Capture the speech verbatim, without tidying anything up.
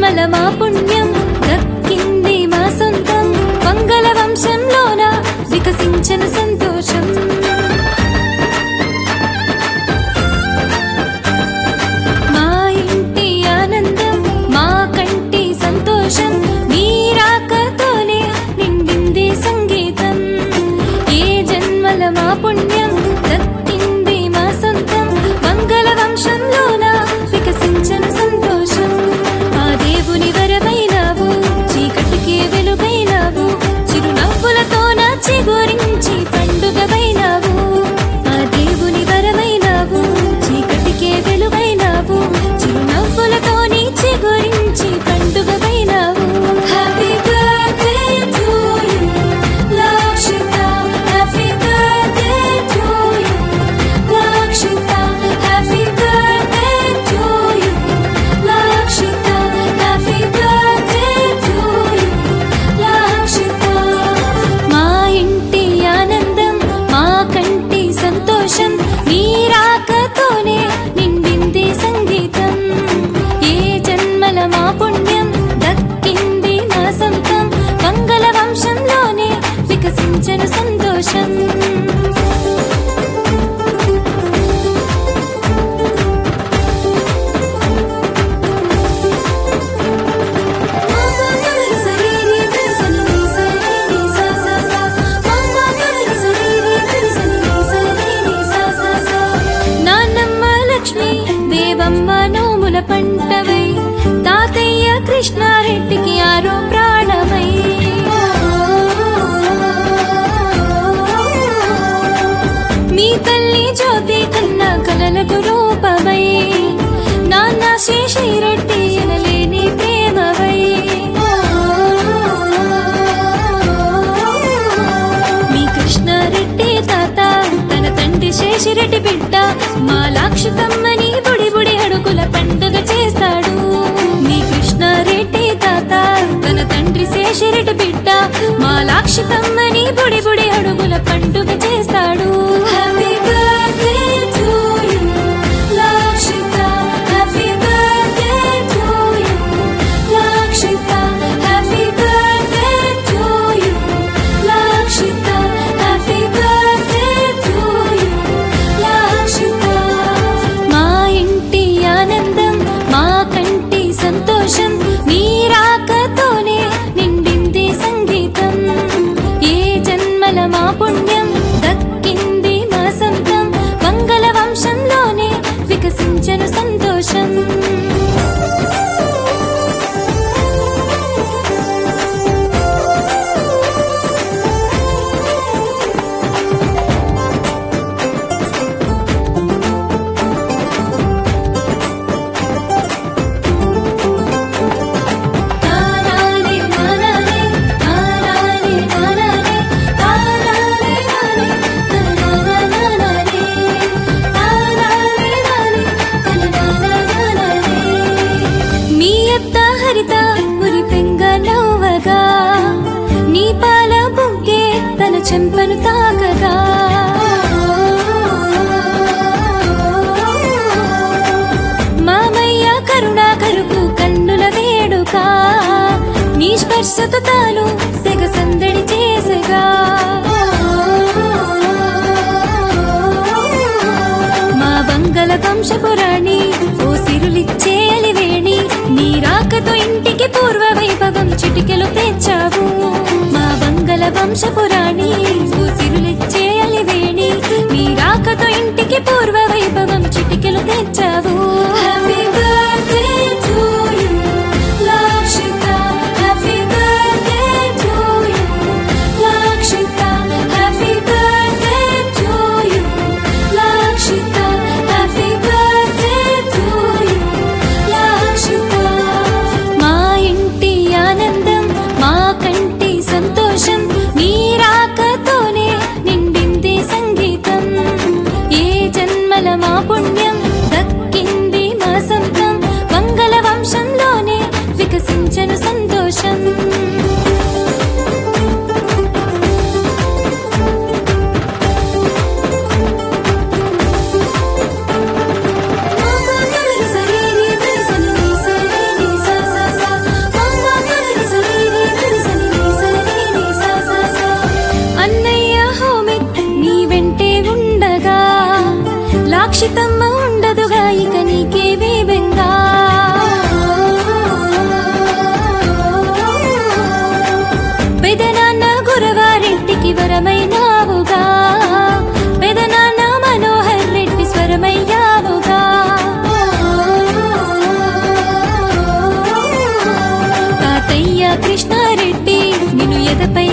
జన్మల మా పుణ్యం దక్కింది మా సొంతం మంగళ వంశంలోన వికసించిన సంతోషం మా ఇంటి ఆనందం మా కంటి సంతోషం నీ రాకతోనే నిండింది సంగీతం ఏ జన్మల మా పుణ్యం దక్కింది మా సొంతం మంగళ వంశంలోన వికసించిన సంతోషం ఆ దేవుని వరమైనావు చీకటికే వెలుగైనావు చిరునవ్వులతో నా చిగురించి పండుగవైనావు ఆ దేవుని వరమైనావు చీకటికే వెలుగైనావు చిరునవ్వులతో నీ చిగురించి పండుగవైనావు happy birthday to you Lakshita happy birthday to you Lakshita happy birthday to you Lakshita happy birthday to you Lakshita మా ఇంటి ఆనందం మా కంటి సంతోషం నీ రాకతోనే నిండింది సంగీతం ఏ జన్మల మా పుణ్యం దక్కింది మా సొంతం మంగళ వంశంలోనే వికసించను సంతోషం నాన్నమ్మ లక్ష్మి దేవమ్మ నోముల పంటవై తాతయ్య కృష్ణారెడ్డికి ఆరో ప్రాణమై మీ తల్లి జ్యోతి కన్నా కలలకు రూపమై నాన్న శేషిరెడ్డి ఎనలేని ప్రేమవై మీ కృష్ణారెడ్డి తాత తన తండ్రి శేషిరెడ్డి బిడ్డ మా లాక్షితమ్మని బుడి బుడి అడుగుల పండుగ చేస్తాడు మీ కృష్ణారెడ్డి తాత తన తండ్రి శేషిరెడ్డి బిడ్డ మా లాక్షితమ్మని బుడి బుడి అడుగుల పండుగ చేస్తాడు happy birthday to you Lakshita happy birthday to you Lakshita happy birthday to you Lakshita happy birthday to you Lakshita మా ఇంటి ఆనందం మా కంటి సంతోషం నీ రాకతోనే నిండింది సంగీతం ఏ జన్మల మా పుణ్యం దక్కింది మా సొంతం మంగళ వంశంలోనే వికసించను సంతోషం మీ అత్త హరిత ఉరి పెంగ నవ్వగా నీ పాల బుగ్గే తన చెంపను తాకగా మామయ్య కరుణాకరుకు కన్నుల వేడుక నీ స్పర్శతో తాను తెగ సందడి చేసగా మా మంగళ వంశపురాణి ఓ సిరులిచ్చే అలివేణి నీ రాకతో ఇంటికి పూర్వ వైభవం చిటికెలు తెచ్చావు మా మంగళ వంశపురాణి ఓ సిరులిచ్చే అలివేణి నీ రాకతో ఇంటికి పూర్వ వైభవం చిటికెలు తెచ్చావు happy birthday to you Lakshita happy birthday to you Lakshita happy birthday to you Lakshita happy birthday to Krishna Reddy నిన్ను ఎదపై